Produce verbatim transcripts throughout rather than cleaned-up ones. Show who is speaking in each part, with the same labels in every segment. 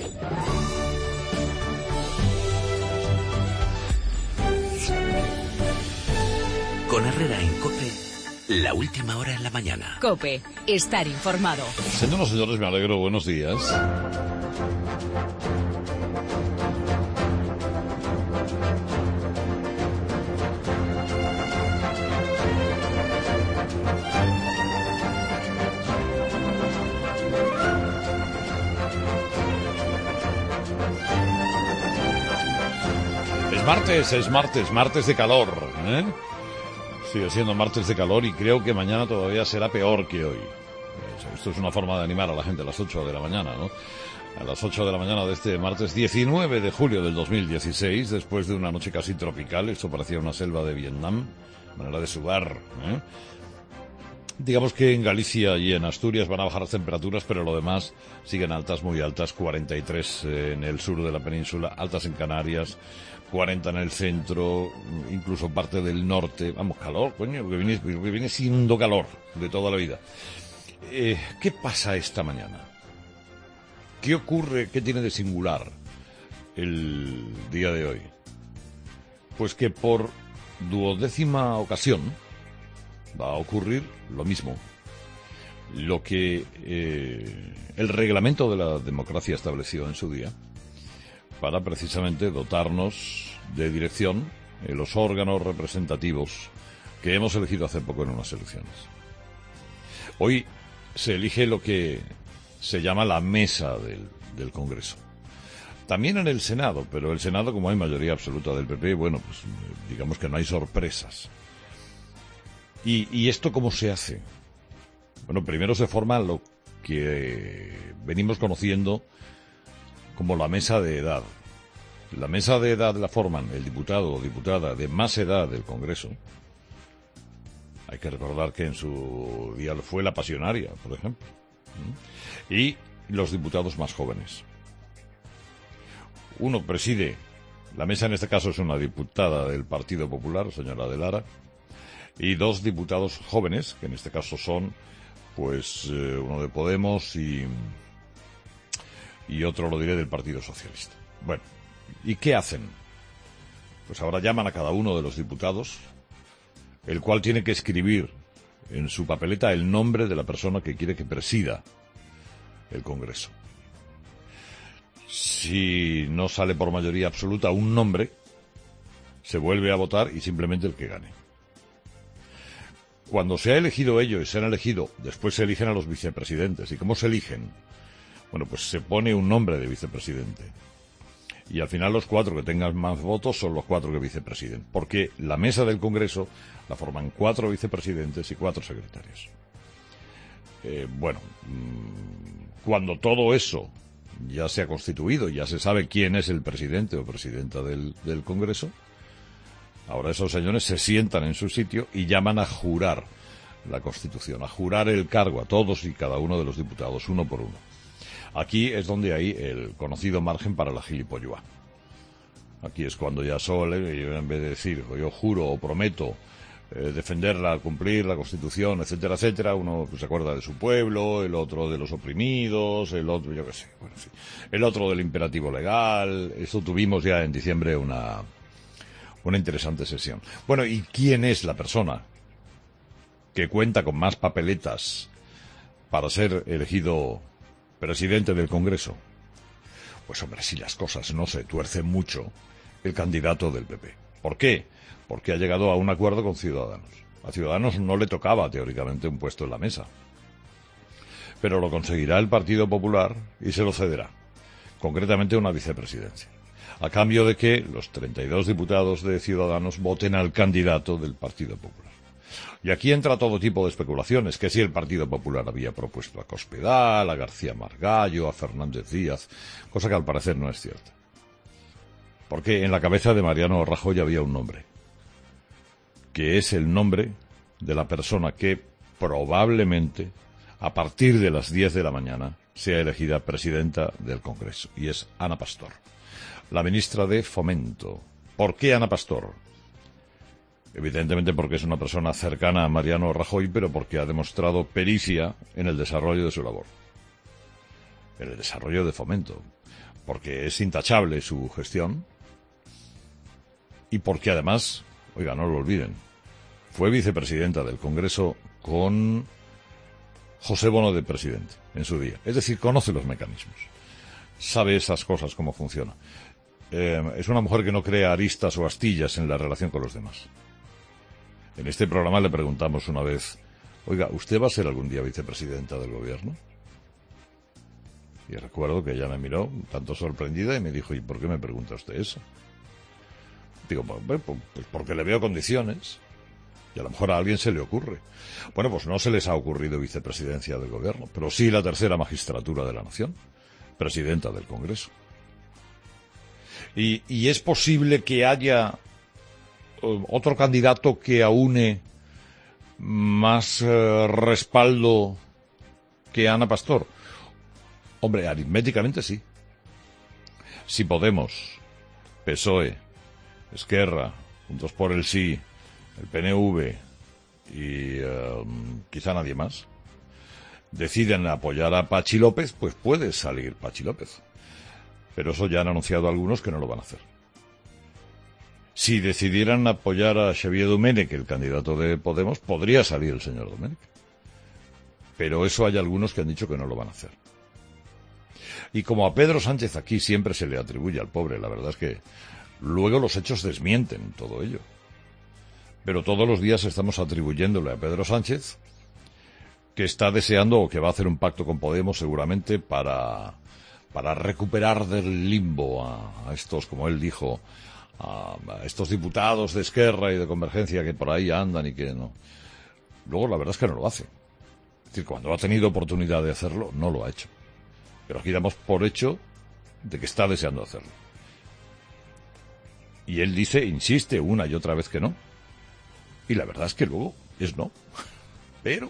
Speaker 1: Con Herrera en COPE, la última hora en la mañana.
Speaker 2: COPE, estar informado.
Speaker 3: Señoras y señores, me alegro, buenos días. Es martes, es martes, martes de calor, ¿eh? Sigue siendo martes de calor y creo que mañana todavía será peor que hoy. Esto es una forma de animar a la gente a las ocho de la mañana, ¿no? A las ocho de la mañana de este martes diecinueve de julio del dos mil dieciséis, después de una noche casi tropical. Esto parecía una selva de Vietnam, manera de sudar, ¿eh? Digamos que en Galicia y en Asturias van a bajar las temperaturas, pero lo demás siguen altas, muy altas, cuarenta y tres en el sur de la península, altas en Canarias, cuarenta en el centro, incluso parte del norte. Vamos, calor, coño, que viene, que viene siendo calor de toda la vida. Eh, ¿Qué pasa esta mañana? ¿Qué ocurre, qué tiene de singular el día de hoy? Pues que por duodécima ocasión va a ocurrir lo mismo. Lo que eh, el reglamento de la democracia estableció en su día para precisamente dotarnos de dirección en los órganos representativos que hemos elegido hace poco en unas elecciones. Hoy se elige lo que se llama la mesa del, del Congreso. También en el Senado, pero el Senado, como hay mayoría absoluta del P P, bueno, pues digamos que no hay sorpresas. ¿Y, y esto cómo se hace? Bueno, primero se forma lo que venimos conociendo como la mesa de edad. La mesa de edad la forman el diputado o diputada de más edad del Congreso. Hay que recordar que en su día fue la pasionaria, por ejemplo. Y los diputados más jóvenes. Uno preside, la mesa en este caso es una diputada del Partido Popular, señora de Lara, y dos diputados jóvenes, que en este caso son, pues, eh, uno de Podemos y, y otro, lo diré, del Partido Socialista. Bueno, ¿y qué hacen? Pues ahora llaman a cada uno de los diputados, el cual tiene que escribir en su papeleta el nombre de la persona que quiere que presida el Congreso. Si no sale por mayoría absoluta un nombre, se vuelve a votar y simplemente el que gane. Cuando se ha elegido ello y se han elegido, después se eligen a los vicepresidentes. ¿Y cómo se eligen? Bueno, pues se pone un nombre de vicepresidente. Y al final los cuatro que tengan más votos son los cuatro que vicepresiden. Porque la mesa del Congreso la forman cuatro vicepresidentes y cuatro secretarios. Eh, bueno, cuando todo eso ya se ha constituido, ya se sabe quién es el presidente o presidenta del, del Congreso, ahora esos señores se sientan en su sitio y llaman a jurar la Constitución, a jurar el cargo a todos y cada uno de los diputados, uno por uno. Aquí es donde hay el conocido margen para la gilipolluá. Aquí es cuando ya sole, en vez de decir, yo juro o prometo eh, defenderla, cumplir la Constitución, etcétera, etcétera, uno pues, se acuerda de su pueblo, el otro de los oprimidos, el otro, yo qué sé, bueno, sí, el otro del imperativo legal. Esto tuvimos ya en diciembre una... Una interesante sesión. Bueno, ¿y quién es la persona que cuenta con más papeletas para ser elegido presidente del Congreso? Pues hombre, si las cosas no se tuercen mucho, el candidato del P P. ¿Por qué? Porque ha llegado a un acuerdo con Ciudadanos. A Ciudadanos no le tocaba teóricamente un puesto en la mesa. Pero lo conseguirá el Partido Popular y se lo cederá. Concretamente una vicepresidencia. A cambio de que los treinta y dos diputados de Ciudadanos voten al candidato del Partido Popular. Y aquí entra todo tipo de especulaciones, que si el Partido Popular había propuesto a Cospedal, a García Margallo, a Fernández Díaz, cosa que al parecer no es cierta. Porque en la cabeza de Mariano Rajoy había un nombre, que es el nombre de la persona que probablemente, a partir de las diez de la mañana, sea elegida presidenta del Congreso, y es Ana Pastor. La ministra de Fomento. ¿Por qué Ana Pastor? Evidentemente porque es una persona cercana a Mariano Rajoy, pero porque ha demostrado pericia en el desarrollo de su labor. En el desarrollo de Fomento. porque es intachable su gestión y porque además, oiga, no lo olviden, fue vicepresidenta del Congreso con José Bono de presidente en su día. Es decir, conoce los mecanismos, sabe esas cosas, cómo funciona. Eh, es una mujer que no crea aristas o astillas en la relación con los demás. En este programa le preguntamos una vez, oiga, ¿usted va a ser algún día vicepresidenta del gobierno? Y recuerdo que ella me miró un tanto sorprendida y me dijo, ¿y por qué me pregunta usted eso? Digo, pues, pues porque le veo condiciones y a lo mejor a alguien se le ocurre. Bueno, pues no se les ha ocurrido vicepresidencia del gobierno, pero sí la tercera magistratura de la nación, presidenta del Congreso. Y, y es posible que haya uh, otro candidato que aúne más uh, respaldo que Ana Pastor. Hombre, aritméticamente sí. Si Podemos, P S O E, Esquerra, Juntos por el Sí, el P N V y uh, quizá nadie más deciden apoyar a Pachi López, pues puede salir Pachi López. Pero eso ya han anunciado algunos que no lo van a hacer. Si decidieran apoyar a Xavier Domènech, el candidato de Podemos, podría salir el señor Domènech. Pero eso hay algunos que han dicho que no lo van a hacer. Y como a Pedro Sánchez aquí siempre se le atribuye al pobre, la verdad es que luego los hechos desmienten todo ello. Pero todos los días estamos atribuyéndole a Pedro Sánchez que está deseando o que va a hacer un pacto con Podemos seguramente para... para recuperar del limbo a, a estos, como él dijo, a, a estos diputados de Esquerra y de Convergencia que por ahí andan y que no. Luego la verdad es que no lo hace. Es decir, cuando ha tenido oportunidad de hacerlo, no lo ha hecho. Pero aquí damos por hecho de que está deseando hacerlo. Y él dice, insiste una y otra vez que no. Y la verdad es que luego es no. Pero...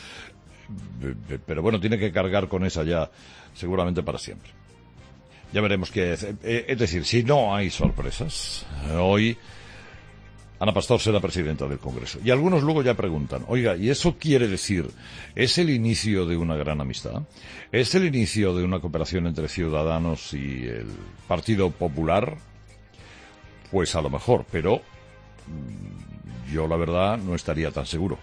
Speaker 3: pero bueno, tiene que cargar con esa ya seguramente para siempre. Ya veremos qué es. Es decir, si no hay sorpresas, hoy Ana Pastor será presidenta del Congreso. Y algunos luego ya preguntan, oiga, ¿y eso quiere decir, es el inicio de una gran amistad? ¿Es el inicio de una cooperación entre Ciudadanos y el Partido Popular? Pues a lo mejor, pero yo la verdad no estaría tan seguro.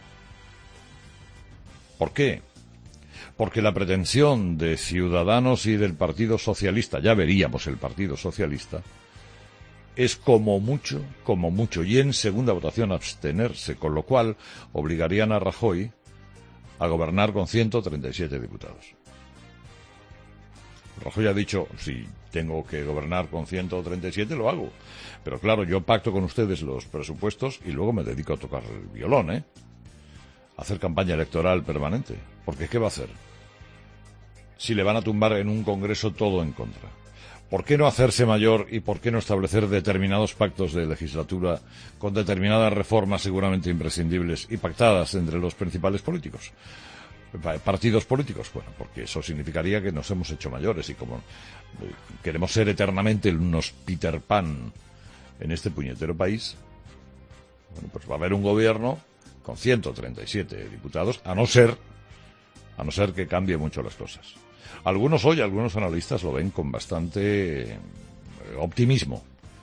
Speaker 3: ¿Por qué? Porque la pretensión de Ciudadanos y del Partido Socialista, ya veríamos el Partido Socialista, es como mucho, como mucho, y en segunda votación abstenerse, con lo cual obligarían a Rajoy a gobernar con ciento treinta y siete diputados. Rajoy ha dicho, si tengo que gobernar con ciento treinta y siete, lo hago. Pero claro, yo pacto con ustedes los presupuestos y luego me dedico a tocar el violón, ¿eh? Hacer campaña electoral permanente. Porque ¿qué va a hacer? Si le van a tumbar en un Congreso todo en contra. ¿Por qué no hacerse mayor y por qué no establecer determinados pactos de legislatura con determinadas reformas seguramente imprescindibles y pactadas entre los principales políticos? Partidos políticos. Bueno, porque eso significaría que nos hemos hecho mayores y como queremos ser eternamente unos Peter Pan en este puñetero país, bueno, pues va a haber un gobierno con ciento treinta y siete diputados, a no ser, a no ser que cambie mucho las cosas. Algunos hoy, algunos analistas lo ven con bastante optimismo.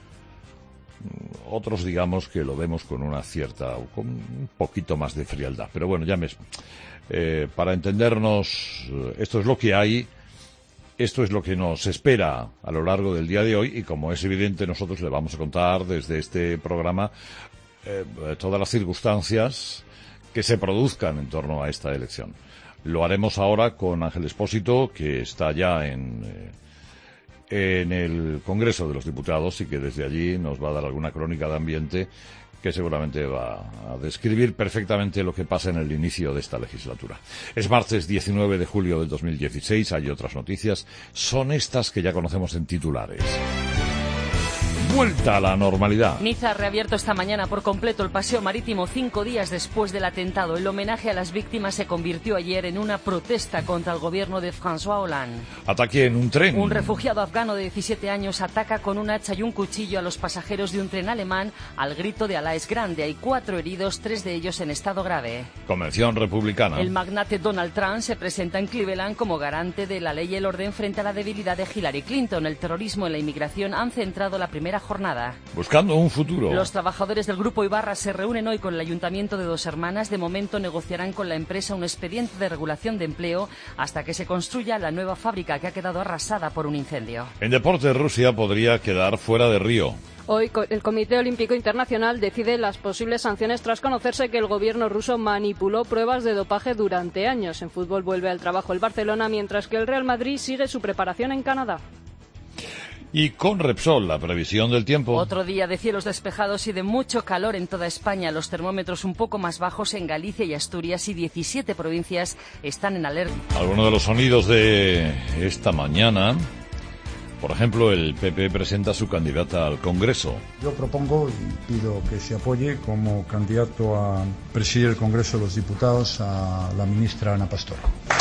Speaker 3: Otros, digamos, que lo vemos con una cierta, con un poquito más de frialdad. Pero bueno, ya me, eh, para entendernos, esto es lo que hay, esto es lo que nos espera a lo largo del día de hoy y como es evidente, nosotros le vamos a contar desde este programa Eh, todas las circunstancias que se produzcan en torno a esta elección. Lo haremos ahora con Ángel Expósito, que está ya en, eh, en el Congreso de los Diputados y que desde allí nos va a dar alguna crónica de ambiente que seguramente va a describir perfectamente lo que pasa en el inicio de esta legislatura. Es martes diecinueve de julio del dos mil dieciséis, hay otras noticias, son estas que ya conocemos en titulares. vuelta a la normalidad.
Speaker 2: Niza ha reabierto esta mañana por completo el paseo marítimo cinco días después del atentado. El homenaje a las víctimas se convirtió ayer en una protesta contra el gobierno de François Hollande.
Speaker 3: Ataque en un tren.
Speaker 2: Un refugiado afgano de diecisiete años ataca con un hacha y un cuchillo a los pasajeros de un tren alemán al grito de Alá es grande. Hay cuatro heridos, tres de ellos en estado grave.
Speaker 3: Convención republicana.
Speaker 2: El magnate Donald Trump se presenta en Cleveland como garante de la ley y el orden frente a la debilidad de Hillary Clinton. El terrorismo y la inmigración han centrado la primera jornada.
Speaker 3: Buscando un futuro.
Speaker 2: Los trabajadores del Grupo Ibarra se reúnen hoy con el Ayuntamiento de Dos Hermanas. De momento negociarán con la empresa un expediente de regulación de empleo hasta que se construya la nueva fábrica que ha quedado arrasada por un incendio.
Speaker 3: En deporte, Rusia podría quedar fuera de Río.
Speaker 4: Hoy el Comité Olímpico Internacional decide las posibles sanciones tras conocerse que el gobierno ruso manipuló pruebas de dopaje durante años. En fútbol vuelve al trabajo el Barcelona, mientras que el Real Madrid sigue su preparación en Canadá.
Speaker 3: Y con Repsol, la previsión del tiempo.
Speaker 2: Otro día de cielos despejados y de mucho calor en toda España. Los termómetros un poco más bajos en Galicia y Asturias y diecisiete provincias están en alerta.
Speaker 3: Algunos de los sonidos de esta mañana. Por ejemplo, el P P presenta a su candidata al Congreso.
Speaker 5: Yo propongo y pido que se apoye como candidato a presidir el Congreso de los Diputados a la ministra Ana Pastor.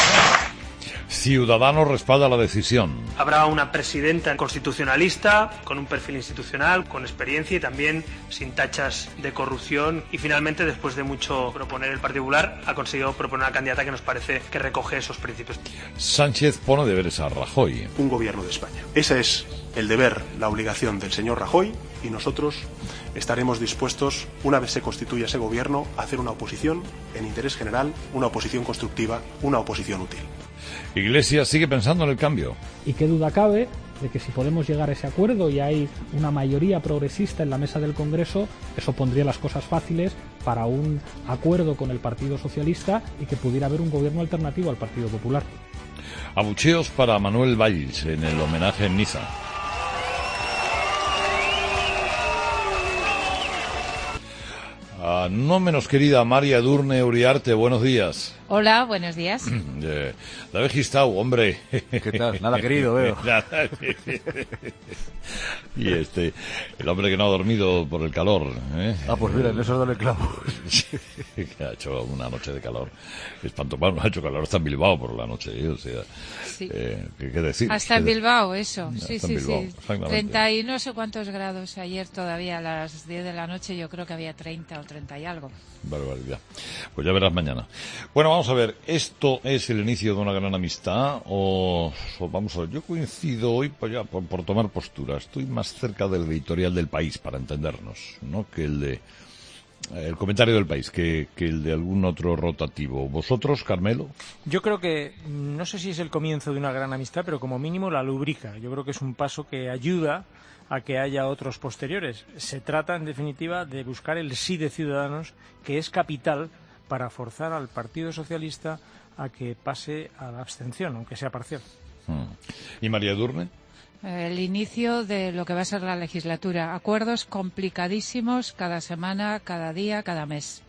Speaker 3: Ciudadanos respalda la decisión.
Speaker 6: Habrá una presidenta constitucionalista, con un perfil institucional, con experiencia y también sin tachas de corrupción. Y finalmente, después de mucho proponer el Partido Popular, ha conseguido proponer una candidata que nos parece que recoge esos principios.
Speaker 3: Sánchez pone deberes a Rajoy.
Speaker 7: Un gobierno de España. Ese es el deber, la obligación del señor Rajoy, y nosotros estaremos dispuestos, una vez se constituya ese gobierno, a hacer una oposición en interés general, una oposición constructiva, una oposición útil.
Speaker 3: Iglesias sigue pensando en el cambio.
Speaker 8: Y qué duda cabe de que si podemos llegar a ese acuerdo y hay una mayoría progresista en la mesa del Congreso, eso pondría las cosas fáciles para un acuerdo con el Partido Socialista y que pudiera haber un gobierno alternativo al Partido Popular.
Speaker 3: Abucheos para Manuel Valls en el homenaje en Niza. Ah, no menos querida María Edurne Uriarte, buenos días.
Speaker 9: Hola, buenos días.
Speaker 3: Eh, David Gistau, hombre.
Speaker 10: ¿Qué tal? Nada querido, veo.
Speaker 3: Nada. Y este, el hombre que no ha dormido por el calor. ¿eh?
Speaker 10: Ah, pues mira, en eso dale clavo.
Speaker 3: Que ha hecho una noche de calor. Espanto, bueno, ha hecho calor hasta en Bilbao por la noche. ¿eh? O sea,
Speaker 9: sí.
Speaker 3: eh, ¿qué, ¿qué decir?
Speaker 9: Hasta en Bilbao, eso. Sí,
Speaker 3: hasta
Speaker 9: sí,
Speaker 3: Bilbao,
Speaker 9: sí. treinta y no sé cuántos grados ayer todavía a las diez de la noche. Yo creo que había treinta o treinta y algo.
Speaker 3: Barbaridad. Pues ya verás mañana. Bueno, vamos a ver, ¿esto es el inicio de una gran amistad o, o vamos a ver? Yo coincido hoy pues ya, por, por tomar postura. Estoy más cerca del editorial del País, para entendernos, ¿no? Que el de el comentario del País, que, que el de algún otro rotativo. ¿Vosotros, Carmelo?
Speaker 11: Yo creo que, no sé si es el comienzo de una gran amistad, pero como mínimo la lubrica. Yo creo que es un paso que ayuda a que haya otros posteriores. Se trata, en definitiva, de buscar el sí de Ciudadanos, que es capital para forzar al Partido Socialista a que pase a la abstención, aunque sea parcial.
Speaker 3: Hmm. ¿Y María Edurne?
Speaker 9: El inicio de lo que va a ser la legislatura. Acuerdos complicadísimos cada semana, cada día, cada mes.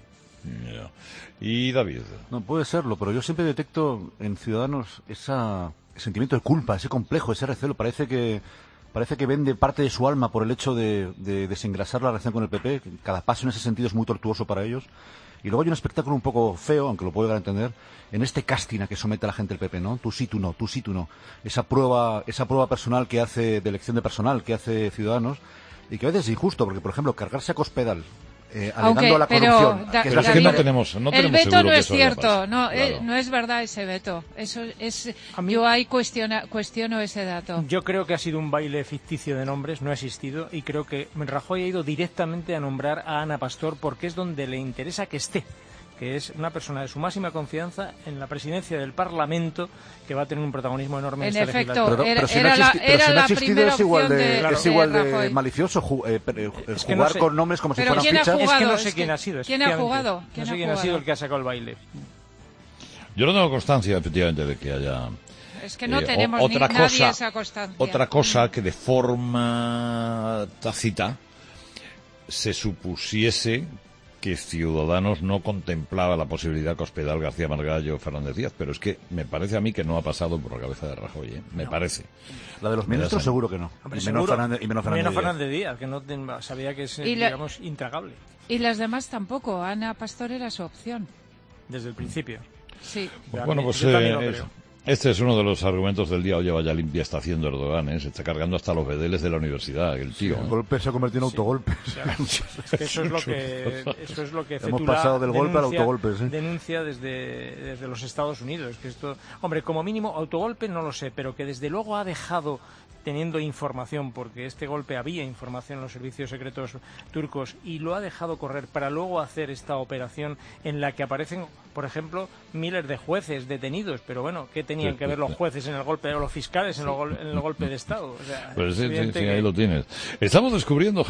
Speaker 3: Yeah. ¿Y David?
Speaker 10: No, puede serlo, pero yo siempre detecto en Ciudadanos esa, ese sentimiento de culpa, ese complejo, ese recelo. Parece que Parece que vende parte de su alma por el hecho de, de desengrasar la relación con el P P. Cada paso en ese sentido es muy tortuoso para ellos. Y luego hay un espectáculo un poco feo, aunque lo puedo llegar a entender, en este casting a que somete a la gente el P P, ¿no? Tú sí, tú no, tú sí, tú no. Esa prueba, esa prueba personal que hace, de elección de personal que hace Ciudadanos, y que a veces es injusto, porque, por ejemplo, cargarse a Cospedal, Eh, alegando a la corrupción.
Speaker 9: Da,
Speaker 3: que es David, que no tenemos, no
Speaker 9: el
Speaker 3: tenemos
Speaker 9: veto no es
Speaker 3: que
Speaker 9: cierto, no,
Speaker 3: claro.
Speaker 9: eh, no es verdad ese veto. Eso es, yo ahí cuestiona, cuestiono ese dato.
Speaker 11: Yo creo que ha sido un baile ficticio de nombres, no ha existido, y creo que Rajoy ha ido directamente a nombrar a Ana Pastor porque es donde le interesa que esté, que es una persona de su máxima confianza en la presidencia del Parlamento, que va a tener un protagonismo enorme en,
Speaker 9: en
Speaker 11: esta
Speaker 9: efecto,
Speaker 11: legislatura.
Speaker 10: Pero, pero si
Speaker 9: era,
Speaker 10: no existi-
Speaker 9: la,
Speaker 10: pero
Speaker 9: era
Speaker 10: si no
Speaker 9: la
Speaker 10: ha existido
Speaker 9: primera
Speaker 10: es igual
Speaker 9: opción
Speaker 10: de,
Speaker 9: de,
Speaker 10: es igual de,
Speaker 9: de
Speaker 10: malicioso ju- eh, eh,
Speaker 11: Es que
Speaker 10: jugar
Speaker 11: no sé,
Speaker 10: con nombres como si
Speaker 9: pero
Speaker 10: fueran
Speaker 9: ¿quién ha
Speaker 10: fichas.
Speaker 9: jugado?
Speaker 11: Es que no
Speaker 9: Es
Speaker 11: sé
Speaker 9: que,
Speaker 11: quién ha sido.
Speaker 9: ¿quién ha jugado? ¿Quién
Speaker 11: no sé
Speaker 9: ha
Speaker 11: quién ha
Speaker 9: jugado?
Speaker 11: sido el que ha sacado el baile.
Speaker 3: Yo no tengo constancia, efectivamente, de que haya...
Speaker 9: Es que no
Speaker 3: eh,
Speaker 9: tenemos
Speaker 3: otra
Speaker 9: ni
Speaker 3: cosa,
Speaker 9: nadie esa constancia.
Speaker 3: Otra cosa que de forma tácita se supusiese que Ciudadanos no contemplaba la posibilidad que Hospital García Margallo Fernández Díaz, pero es que me parece a mí que no ha pasado por la cabeza de Rajoy, ¿eh? Me no. parece.
Speaker 10: La de los ministros seguro que no.
Speaker 11: Hombre,
Speaker 10: y,
Speaker 11: seguro,
Speaker 10: menos Fernández, y menos Fernández,
Speaker 11: menos
Speaker 10: Díaz.
Speaker 11: Fernández Díaz, que no ten, sabía que es,
Speaker 9: y la,
Speaker 11: digamos, intragable.
Speaker 9: Y las demás tampoco. Ana Pastor era su opción.
Speaker 11: Desde el principio.
Speaker 9: Sí.
Speaker 3: Bueno, pues eh, este es uno de los argumentos del día. Oye, vaya limpia está haciendo Erdogan, ¿eh? Se está cargando hasta los bedeles de la universidad, el tío.
Speaker 10: Sí, el
Speaker 3: ¿eh?
Speaker 10: golpe se ha convertido en
Speaker 3: sí.
Speaker 10: autogolpes.
Speaker 11: Es que eso es lo que eso es lo que
Speaker 10: Hemos pasado del golpe al autogolpe, ¿sí?
Speaker 11: Denuncia desde, desde los Estados Unidos. Que esto, hombre, como mínimo autogolpe no lo sé, pero que desde luego ha dejado, teniendo información, porque este golpe había información en los servicios secretos turcos y lo ha dejado correr para luego hacer esta operación en la que aparecen, por ejemplo, miles de jueces detenidos, pero bueno, ¿qué tenían que ver los jueces en el golpe, o los fiscales en, lo, en el golpe de Estado? O sea,
Speaker 3: pues sí, sí, sí,
Speaker 11: que...
Speaker 3: ahí lo tienes. Estamos descubriendo...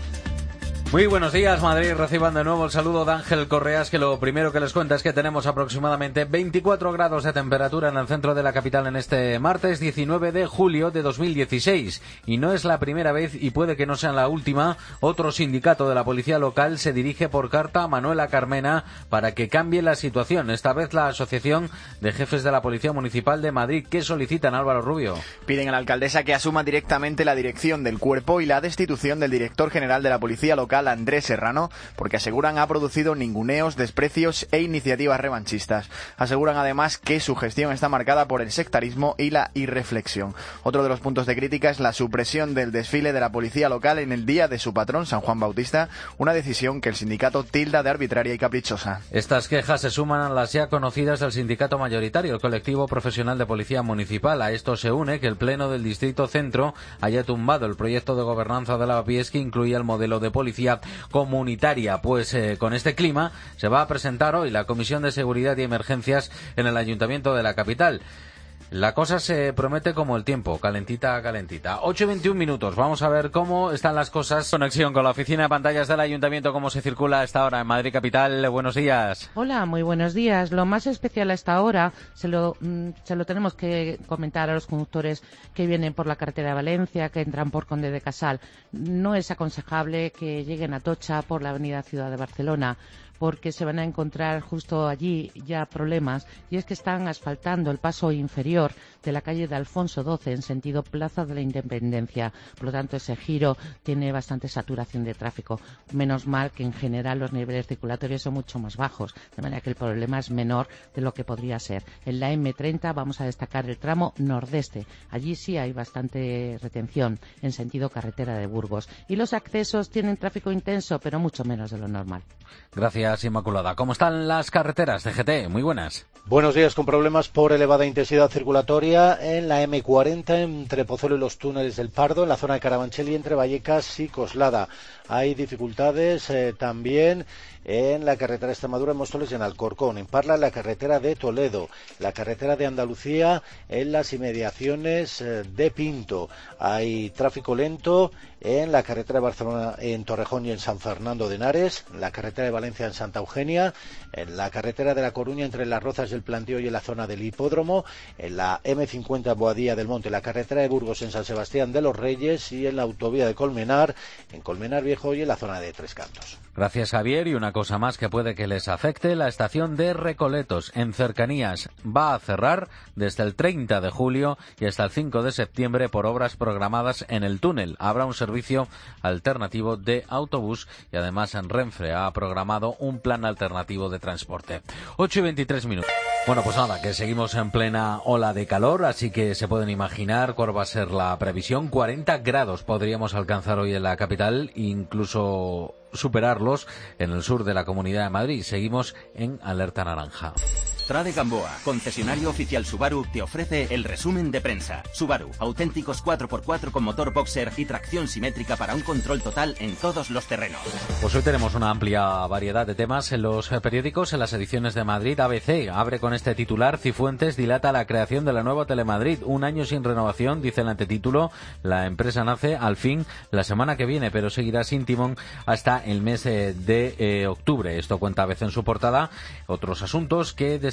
Speaker 12: Muy buenos días, Madrid. Reciban de nuevo el saludo de Ángel Correas, que lo primero que les cuenta es que tenemos aproximadamente veinticuatro grados de temperatura en el centro de la capital en este martes diecinueve de julio de dos mil dieciséis. Y no es la primera vez, y puede que no sea la última, otro sindicato de la policía local se dirige por carta a Manuela Carmena para que cambie la situación. Esta vez la Asociación de Jefes de la Policía Municipal de Madrid. ¿Qué solicitan, Álvaro Rubio?
Speaker 13: Piden a la alcaldesa que asuma directamente la dirección del cuerpo y la destitución del director general de la policía local, Andrés Serrano, porque aseguran ha producido ninguneos, desprecios e iniciativas revanchistas. Aseguran además que su gestión está marcada por el sectarismo y la irreflexión. Otro de los puntos de crítica es la supresión del desfile de la policía local en el día de su patrón, San Juan Bautista, una decisión que el sindicato tilda de arbitraria y caprichosa.
Speaker 12: Estas quejas se suman a las ya conocidas del sindicato mayoritario, el colectivo profesional de policía municipal. A esto se une que el Pleno del Distrito Centro haya tumbado el proyecto de gobernanza de Lavapiés que incluía el modelo de policía comunitaria. Pues eh, con este clima se va a presentar hoy la Comisión de Seguridad y Emergencias en el Ayuntamiento de la capital. La cosa se promete como el tiempo, calentita, calentita. ocho y veintiún minutos, vamos a ver cómo están las cosas. Conexión con la oficina de pantallas del Ayuntamiento, cómo se circula a esta hora en Madrid Capital. Buenos días.
Speaker 14: Hola, muy buenos días. Lo más especial a esta hora se lo, se lo tenemos que comentar a los conductores que vienen por la carretera de Valencia, que entran por Conde de Casal. No es aconsejable que lleguen a Atocha por la avenida Ciudad de Barcelona, porque se van a encontrar justo allí ya problemas, y es que están asfaltando el paso inferior de la calle de Alfonso doce en sentido Plaza de la Independencia. Por lo tanto, ese giro tiene bastante saturación de tráfico. Menos mal que en general los niveles circulatorios son mucho más bajos, de manera que el problema es menor de lo que podría ser. En la eme treinta vamos a destacar el tramo nordeste. Allí sí hay bastante retención en sentido carretera de Burgos. Y los accesos tienen tráfico intenso, pero mucho menos de lo normal.
Speaker 12: Gracias, Inmaculada. ¿Cómo están las carreteras de G T? Muy buenas.
Speaker 15: Buenos días, con problemas por elevada intensidad circulatoria en la eme cuarenta entre Pozuelo y los túneles del Pardo, en la zona de Carabanchel y entre Vallecas y Coslada. Hay dificultades eh, también en la carretera de Extremadura, en Móstoles y en Alcorcón, en Parla, en la carretera de Toledo, la carretera de Andalucía, en las inmediaciones eh, de Pinto. Hay tráfico lento en la carretera de Barcelona, en Torrejón y en San Fernando de Henares, en la carretera de Valencia en Santa Eugenia, en la carretera de La Coruña entre Las Rozas del Plantío y en la zona del Hipódromo, en la eme cincuenta Boadilla del Monte, la carretera de Burgos en San Sebastián de los Reyes y en la autovía de Colmenar, en Colmenar Viejo y en la zona de Tres Cantos.
Speaker 12: Gracias, Javier. Y una cosa más que puede que les afecte, la estación de Recoletos en Cercanías va a cerrar desde el treinta de julio y hasta el cinco de septiembre por obras programadas en el túnel. Habrá un servicio alternativo de autobús y además en Renfe ha programado un plan alternativo de transporte. ocho y veintitrés minutos. Bueno, pues nada, que seguimos en plena ola de calor, así que se pueden imaginar cuál va a ser la previsión. cuarenta grados podríamos alcanzar hoy en la capital, incluso superarlos en el sur de la Comunidad de Madrid. Seguimos en alerta naranja.
Speaker 16: Trade Gamboa, concesionario oficial Subaru, te ofrece el resumen de prensa. Subaru, auténticos cuatro por cuatro con motor boxer y tracción simétrica para un control total en todos los terrenos.
Speaker 12: Pues hoy tenemos una amplia variedad de temas en los periódicos. En las ediciones de Madrid, A B C abre con este titular: Cifuentes dilata la creación de la nueva Telemadrid. Un año sin renovación, dice el antetítulo. La empresa nace al fin la semana que viene, pero seguirá sin timón hasta el mes de eh, octubre. Esto cuenta A B C en su portada. Otros asuntos que destacan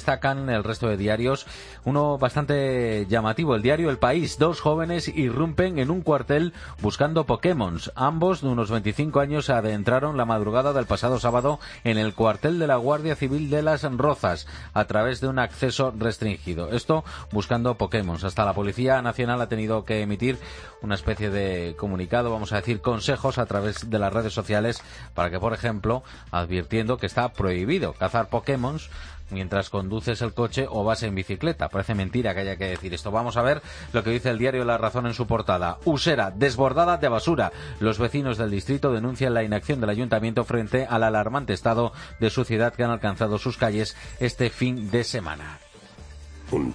Speaker 12: destacan el resto de diarios. Uno bastante llamativo, el diario El País. Dos jóvenes irrumpen en un cuartel buscando Pokémons. Ambos, de unos veinticinco años, se adentraron la madrugada del pasado sábado en el cuartel de la Guardia Civil de Las Rozas a través de un acceso restringido. Esto buscando Pokémons. Hasta la Policía Nacional ha tenido que emitir una especie de comunicado, vamos a decir, consejos a través de las redes sociales para que, por ejemplo, advirtiendo que está prohibido cazar Pokémons mientras conduces el coche o vas en bicicleta. Parece mentira que haya que decir esto. Vamos a ver lo que dice el diario La Razón en su portada. Usera, desbordada de basura. Los vecinos del distrito denuncian la inacción del ayuntamiento frente al alarmante estado de suciedad que han alcanzado sus calles este fin de semana.
Speaker 1: Un.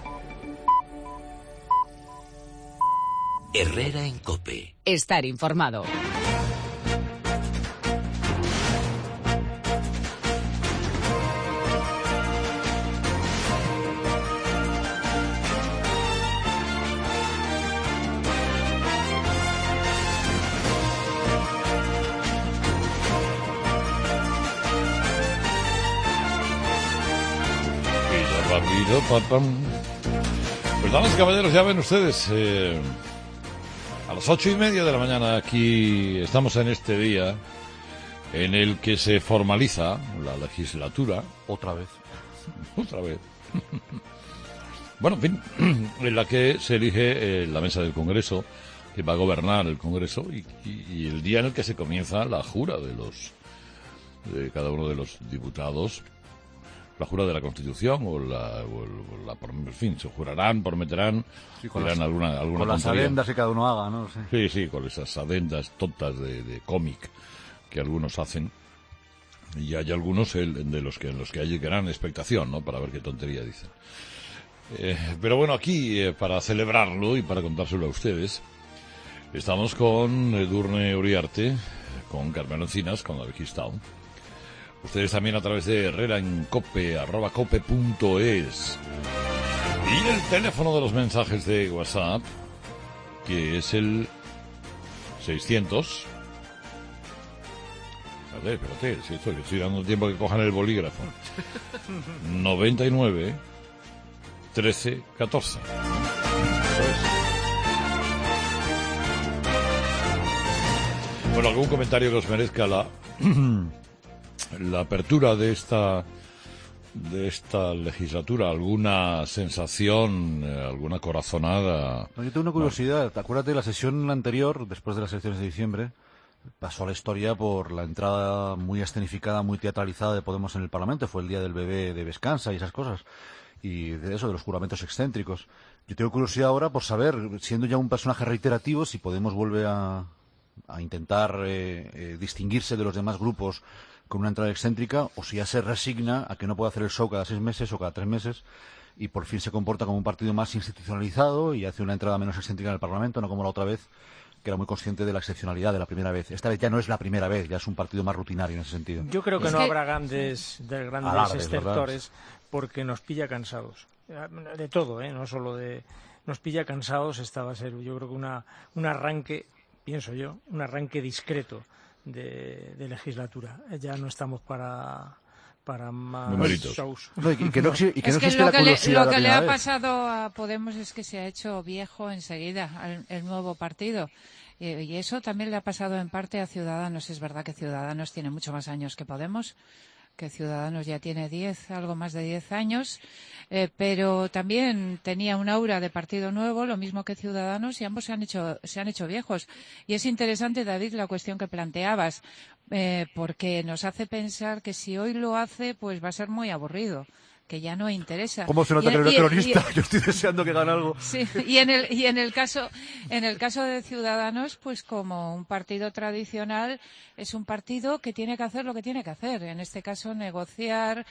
Speaker 1: Herrera en COPE.
Speaker 17: Estar informado.
Speaker 3: Pues damas y caballeros, ya ven ustedes, eh, a las ocho y media de la mañana aquí estamos en este día en el que se formaliza la legislatura.
Speaker 10: Otra vez.
Speaker 3: Otra vez. Bueno, en fin, en la que se elige eh, la mesa del Congreso, que va a gobernar el Congreso, y, y, y el día en el que se comienza la jura de los de cada uno de los diputados. La jura de la Constitución o la, o la por, en fin, se jurarán, prometerán,
Speaker 10: sí, con
Speaker 3: dirán
Speaker 10: las,
Speaker 3: alguna, alguna
Speaker 10: con las adendas que cada uno haga, ¿no? Sí,
Speaker 3: sí, sí, con esas adendas tontas de, de cómic que algunos hacen. Y hay algunos el, de los que en los que hay gran expectación, ¿no? Para ver qué tontería dicen. Eh, pero bueno, aquí, eh, para celebrarlo y para contárselo a ustedes, estamos con Edurne Uriarte, con Carmen Encinas, con David Gistao. Ustedes también a través de Herrera en Cope, arroba cope punto es. Y el teléfono de los mensajes de WhatsApp, que es el seiscientos. Espérate, espérate, si estoy, estoy dando tiempo que cojan el bolígrafo. noventa y nueve, trece, catorce. Eso es. Bueno, algún comentario que os merezca la... la apertura de esta de esta legislatura, alguna sensación, eh, alguna corazonada.
Speaker 10: No, yo tengo una curiosidad. No. Acuérdate de la sesión anterior, después de las elecciones de diciembre, pasó a la historia por la entrada muy escenificada, muy teatralizada de Podemos en el Parlamento. Fue el día del bebé de Vescansa y esas cosas. Y de eso, de los juramentos excéntricos. Yo tengo curiosidad ahora por saber, siendo ya un personaje reiterativo, si Podemos vuelve a, a intentar eh, eh, distinguirse de los demás grupos con una entrada excéntrica, o si ya se resigna a que no puede hacer el show cada seis meses o cada tres meses y por fin se comporta como un partido más institucionalizado y hace una entrada menos excéntrica en el Parlamento, no como la otra vez, que era muy consciente de la excepcionalidad de la primera vez. Esta vez ya no es la primera vez, ya es un partido más rutinario en ese sentido.
Speaker 11: Yo creo que
Speaker 10: es
Speaker 11: no
Speaker 10: que...
Speaker 11: habrá grandes, de grandes
Speaker 10: Alardes,
Speaker 11: exceptores, porque nos pilla cansados. De todo, ¿eh? No solo de... Nos pilla cansados, esta va a ser, yo creo que una, un arranque, pienso yo, un arranque discreto de, de legislatura. Ya no estamos para... para más
Speaker 3: numeritos.
Speaker 11: Shows.
Speaker 10: No, y que no, y que
Speaker 9: es
Speaker 10: no
Speaker 9: que
Speaker 10: existe
Speaker 9: lo
Speaker 10: la
Speaker 9: que le,
Speaker 10: curiosidad
Speaker 9: lo que le ha
Speaker 10: vez.
Speaker 9: pasado a Podemos es que se ha hecho viejo enseguida el, el nuevo partido. Y, y eso también le ha pasado en parte a Ciudadanos. Es verdad que Ciudadanos tiene mucho más años que Podemos, que Ciudadanos ya tiene diez, algo más de diez años, eh, pero también tenía un aura de partido nuevo, lo mismo que Ciudadanos, y ambos se han hecho, se han hecho viejos. Y es interesante, David, la cuestión que planteabas, eh, porque nos hace pensar que si hoy lo hace, pues va a ser muy aburrido, que ya no interesa.
Speaker 10: ¿Cómo se nota
Speaker 9: y,
Speaker 10: que no
Speaker 9: y,
Speaker 10: eres cronista?
Speaker 9: Y,
Speaker 10: Yo estoy deseando que gane algo.
Speaker 9: Sí, y en el y en el caso en el caso de Ciudadanos, pues como un partido tradicional, es un partido que tiene que hacer lo que tiene que hacer. En este caso, negociar,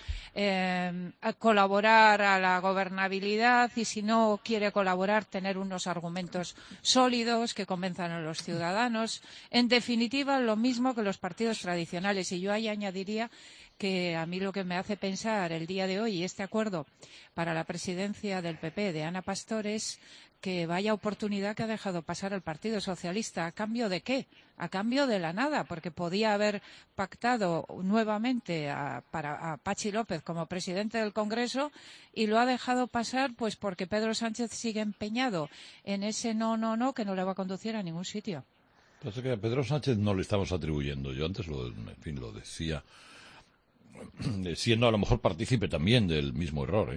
Speaker 9: eh, a colaborar a la gobernabilidad y si no quiere colaborar, tener unos argumentos sólidos que convenzan a los ciudadanos. En definitiva, lo mismo que los partidos tradicionales. Y yo ahí añadiría que a mí lo que me hace pensar el día de hoy y este acuerdo para la presidencia del P P de Ana Pastor es que vaya oportunidad que ha dejado pasar el Partido Socialista. ¿A cambio de qué? A cambio de la nada, porque podía haber pactado nuevamente a, para a Pachi López como presidente del Congreso y lo ha dejado pasar pues porque Pedro Sánchez sigue empeñado en ese no, no, no, que no le va a conducir a ningún sitio.
Speaker 3: Entonces, que a Pedro Sánchez no le estamos atribuyendo, yo antes lo, en fin, lo decía, siendo a lo mejor partícipe también del mismo error, ¿eh?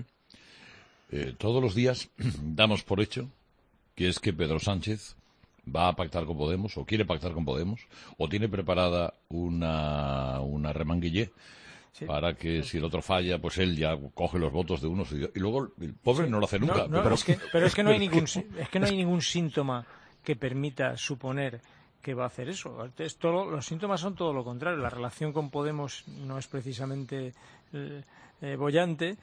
Speaker 3: Eh, todos los días damos por hecho que es que Pedro Sánchez va a pactar con Podemos, o quiere pactar con Podemos, o tiene preparada una, una remanguillé sí. para que si el otro falla, pues él ya coge los votos de unos y, y luego el pobre sí. no lo hace nunca.
Speaker 11: No, no, pero, es que, pero es que no hay ningún es que no hay ningún síntoma que permita suponer que va a hacer eso. Es todo, los síntomas son todo lo contrario. La relación con Podemos no es precisamente eh, eh, bollante,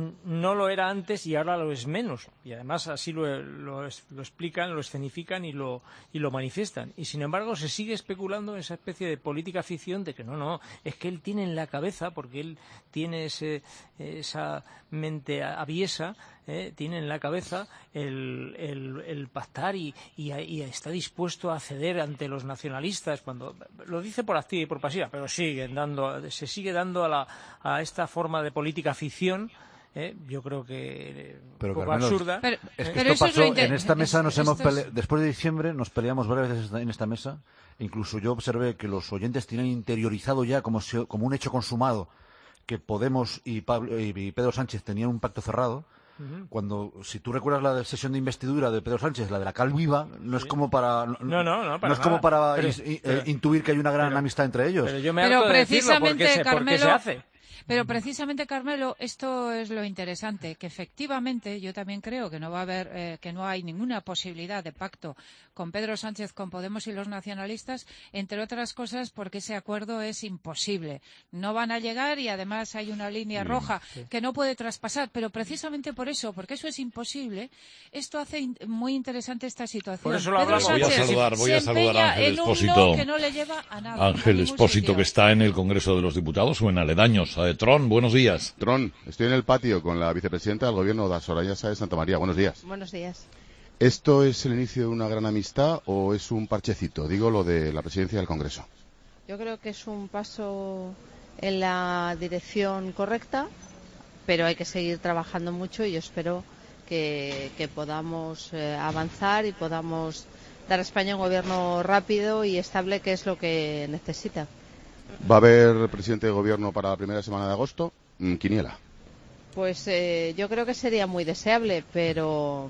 Speaker 11: no lo era antes y ahora lo es menos. Y además así lo, lo, lo explican, lo escenifican y lo, y lo manifiestan. Y sin embargo se sigue especulando en esa especie de política ficción de que no, no, es que él tiene en la cabeza, porque él tiene ese, esa mente aviesa, eh, tiene en la cabeza el, el, el pactar y, y, y está dispuesto a ceder ante los nacionalistas, cuando lo dice por activa y por pasiva, pero siguen dando, se sigue dando a, la, a esta forma de política ficción. Eh, yo creo que
Speaker 10: pero,
Speaker 11: un poco
Speaker 10: Carmelo,
Speaker 11: absurda.
Speaker 10: Pero, es que
Speaker 11: pero
Speaker 10: esto pasó,
Speaker 11: es
Speaker 10: en esta mesa nos hemos
Speaker 11: es...
Speaker 10: pele... después de diciembre nos peleamos varias veces en esta mesa. Incluso yo observé que los oyentes tienen interiorizado ya como, si, como un hecho consumado que Podemos y, Pablo, y Pedro Sánchez tenían un pacto cerrado. Uh-huh. Cuando, si tú recuerdas la sesión de investidura de Pedro Sánchez, la de la cal viva, no sí. es como para no,
Speaker 11: no, no, no, para
Speaker 10: no es como para
Speaker 11: pero,
Speaker 10: in,
Speaker 11: pero,
Speaker 10: intuir que hay una gran
Speaker 11: pero,
Speaker 10: amistad entre ellos.
Speaker 11: Pero, yo me
Speaker 9: pero
Speaker 11: de
Speaker 9: precisamente,
Speaker 11: decirlo, ¿por qué se,
Speaker 9: Carmelo,
Speaker 11: ¿por qué se hace?
Speaker 9: Pero precisamente, Carmelo, esto es lo interesante, que efectivamente yo también creo que no va a haber, eh, que no hay ninguna posibilidad de pacto con Pedro Sánchez, con Podemos y los nacionalistas, entre otras cosas porque ese acuerdo es imposible. No van a llegar y además hay una línea sí, roja sí. que no puede traspasar, pero precisamente por eso, porque eso es imposible, esto hace in muy interesante esta situación.
Speaker 11: Por eso lo hablamos.
Speaker 3: Voy a saludar, voy a saludar a Ángel Expósito.
Speaker 9: No que no le lleva a nada,
Speaker 3: Ángel Expósito, que está en el Congreso de los Diputados o en aledaños. A Tron, buenos días.
Speaker 17: Tron, estoy en el patio con la vicepresidenta del Gobierno, Soraya Sáez de Santa María. Buenos días.
Speaker 18: Buenos días.
Speaker 17: ¿Esto es el inicio de una gran amistad o es un parchecito? Digo lo de la presidencia del Congreso.
Speaker 18: Yo creo que es un paso en la dirección correcta, pero hay que seguir trabajando mucho y yo espero que, que podamos eh, avanzar y podamos dar a España un gobierno rápido y estable, que es lo que necesita.
Speaker 17: ¿Va a haber presidente de Gobierno para la primera semana de agosto? Quiniela.
Speaker 18: Pues eh, yo creo que sería muy deseable, pero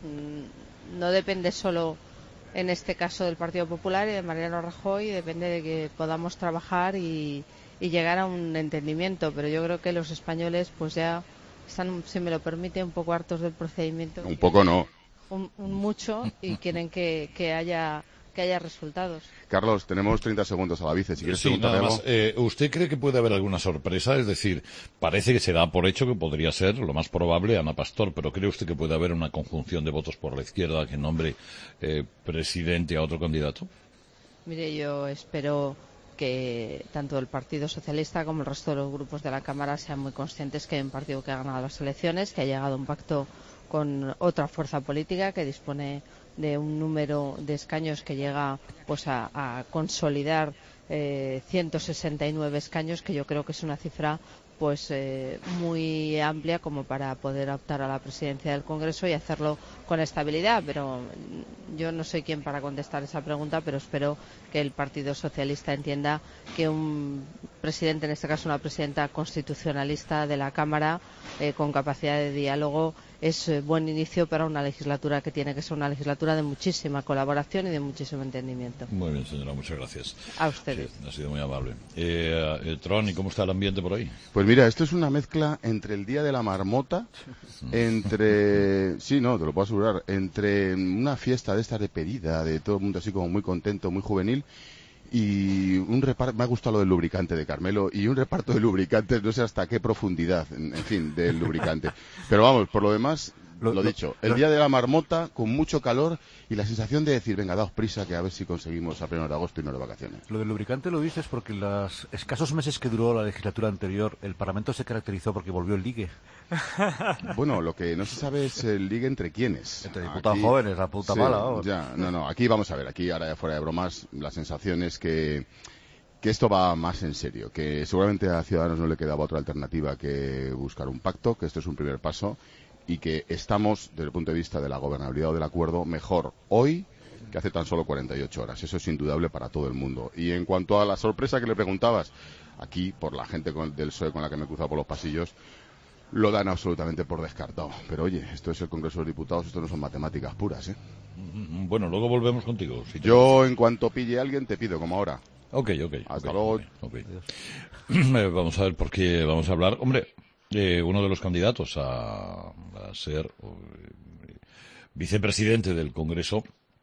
Speaker 18: mmm, no depende solo en este caso del Partido Popular y de Mariano Rajoy, depende de que podamos trabajar y, y llegar a un entendimiento, pero yo creo que los españoles pues ya están, si me lo permite, un poco hartos del procedimiento.
Speaker 17: Un poco no.
Speaker 18: Un, un mucho y quieren que, que haya que haya resultados.
Speaker 17: Carlos, tenemos treinta segundos a la vice. Si quieres
Speaker 3: sí, nada más. Eh, ¿Usted cree que puede haber alguna sorpresa? Es decir, parece que se da por hecho que podría ser, lo más probable, Ana Pastor, pero ¿cree usted que puede haber una conjunción de votos por la izquierda que nombre eh, presidente a otro candidato?
Speaker 18: Mire, yo espero que tanto el Partido Socialista como el resto de los grupos de la Cámara sean muy conscientes que hay un partido que ha ganado las elecciones, que ha llegado a un pacto con otra fuerza política que dispone de un número de escaños que llega pues a, a consolidar eh, ciento sesenta y nueve escaños, que yo creo que es una cifra pues eh, muy amplia como para poder optar a la presidencia del Congreso y hacerlo con estabilidad. Pero yo no soy quien para contestar esa pregunta, pero espero que el Partido Socialista entienda que un presidente, en este caso una presidenta constitucionalista de la Cámara, eh, con capacidad de diálogo, es eh, buen inicio para una legislatura que tiene que ser una legislatura de muchísima colaboración y de muchísimo entendimiento.
Speaker 3: Muy bien, señora, muchas gracias.
Speaker 18: A ustedes.
Speaker 3: Sí, ha sido muy amable. Eh, eh, Tron, ¿y cómo está el ambiente por ahí?
Speaker 17: Pues mira, esto es una mezcla entre el Día de la Marmota, entre... sí, no, te lo puedo asegurar, entre una fiesta de esta de pedida, de todo el mundo así como muy contento, muy juvenil, y un reparto, me ha gustado lo del lubricante de Carmelo, y un reparto de lubricantes, no sé hasta qué profundidad, en, en fin, del lubricante. Pero vamos, por lo demás, Lo, lo dicho, el día de la marmota, con mucho calor y la sensación de decir, venga, daos prisa, que a ver si conseguimos a pleno de agosto y no de vacaciones.
Speaker 10: Lo del lubricante lo dices porque en los escasos meses que duró la legislatura anterior, el Parlamento se caracterizó porque volvió el ligue.
Speaker 17: Bueno, lo que no se sabe es el ligue entre quiénes.
Speaker 10: Entre diputados aquí, jóvenes, la puta
Speaker 17: sí,
Speaker 10: mala. ¿O?
Speaker 17: Ya, no, no, aquí vamos a ver, aquí ahora ya fuera de bromas, la sensación es que... que esto va más en serio, que seguramente a Ciudadanos no le quedaba otra alternativa que buscar un pacto, que esto es un primer paso y que estamos, desde el punto de vista de la gobernabilidad o del acuerdo, mejor hoy que hace tan solo cuarenta y ocho horas. Eso es indudable para todo el mundo. Y en cuanto a la sorpresa que le preguntabas, aquí, por la gente con, del P S O E con la que me he cruzado por los pasillos, lo dan absolutamente por descartado. Pero oye, esto es el Congreso de los Diputados, esto no son matemáticas puras, ¿eh?
Speaker 3: Bueno, luego volvemos contigo. Si
Speaker 17: Yo, parece. En cuanto pille a alguien, te pido, como ahora.
Speaker 3: Ok, ok.
Speaker 17: Hasta
Speaker 3: okay,
Speaker 17: luego.
Speaker 3: Okay, okay. Vamos a ver por qué vamos a hablar. Hombre, eh, uno de los candidatos a, a ser eh, vicepresidente del Congreso